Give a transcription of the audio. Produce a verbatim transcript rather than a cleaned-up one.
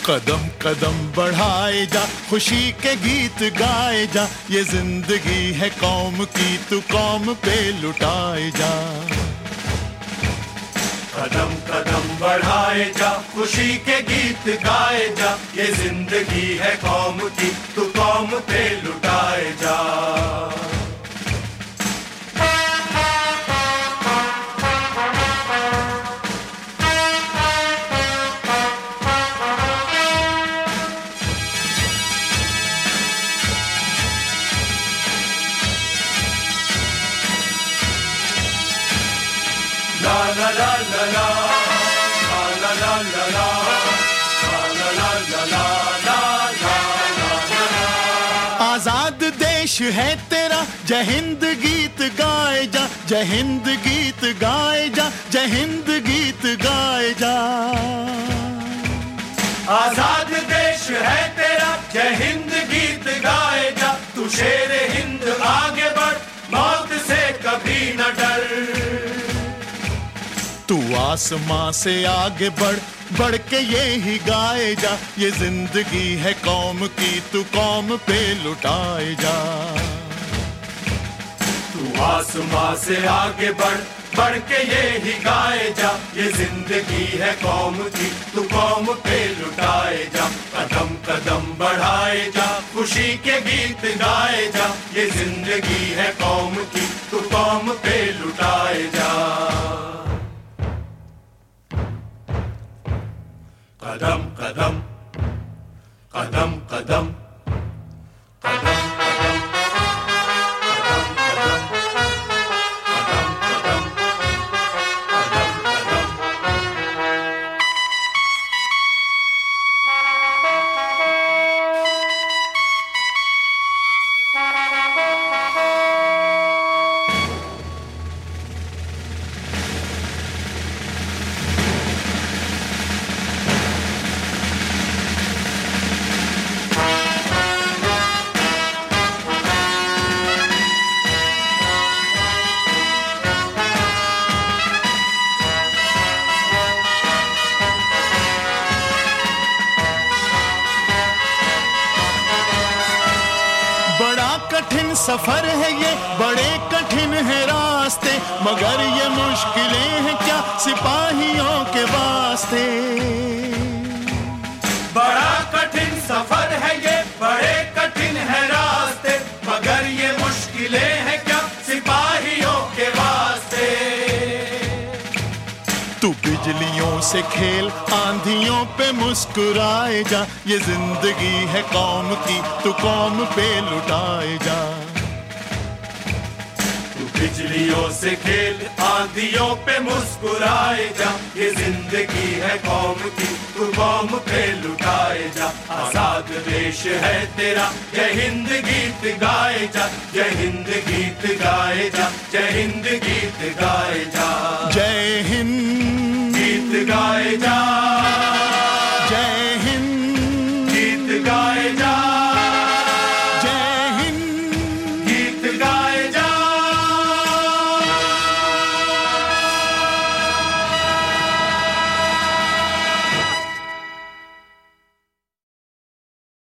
कदम कदम बढ़ाए जा, खुशी के गीत गाए जा, ये जिंदगी है कौम की, तू कौम पे लुटाए जा। कदम कदम बढ़ाए जा, खुशी के गीत गाए जा, ये जिंदगी है कौम की, तू कौम पे लुटाए जा। La la la la la, la la la la la, la la la la la, la la la। आजाद देश है तेरा, जय हिंद गीत गाए जा, जय हिंद गीत गाए जा, जय हिंद गीत गाए जा। आजाद देश है तेरा, जय हिंद गीत गाए जा, तू शेर हिंद आगे बढ़, मौत से कभी न डर। तू आसमां से आगे बढ़, बढ़ के ये ही गाए जा, ये जिंदगी है कौम की, तू कौम पे लुटाए जा। तू आसमां से आगे बढ़, बढ़ के ये ही गाए जा, ये जिंदगी है कौम की, तू कौम पे लुटाए जा। कदम कदम बढ़ाए जा, खुशी के गीत गाए जा, ये जिंदगी है कौम की, तू कौम पे लुटाए जा। कदम कदम कदम कदम कदम कदम कदम कदम कदम कदम कदम कदम। कठिन सफर है ये, बड़े कठिन है रास्ते, मगर ये मुश्किलें हैं क्या सिपाहियों के वास्ते। बड़ा कठिन सफर है ये, बड़े कठिन है रास्ते, मगर ये मुश्किलें हैं क्या सिपाहियों के वास्ते। तू बिजलियों से खेल, आंधियों पे मुस्कुराए जा, ये जिंदगी है कौम की, तू कौम पे लुटाए जा। तू बिजलियों से खेल, आंधियों पे मुस्कुराए जा, ये जिंदगी है कौम की, तू कौम पे लुटाए जा। आजाद देश है तेरा, जय हिंद गीत गाए जा, जय हिंद गीत गाए जा, जय हिंद गीत गाए जा। जय हिंद गीत गाए जा, जय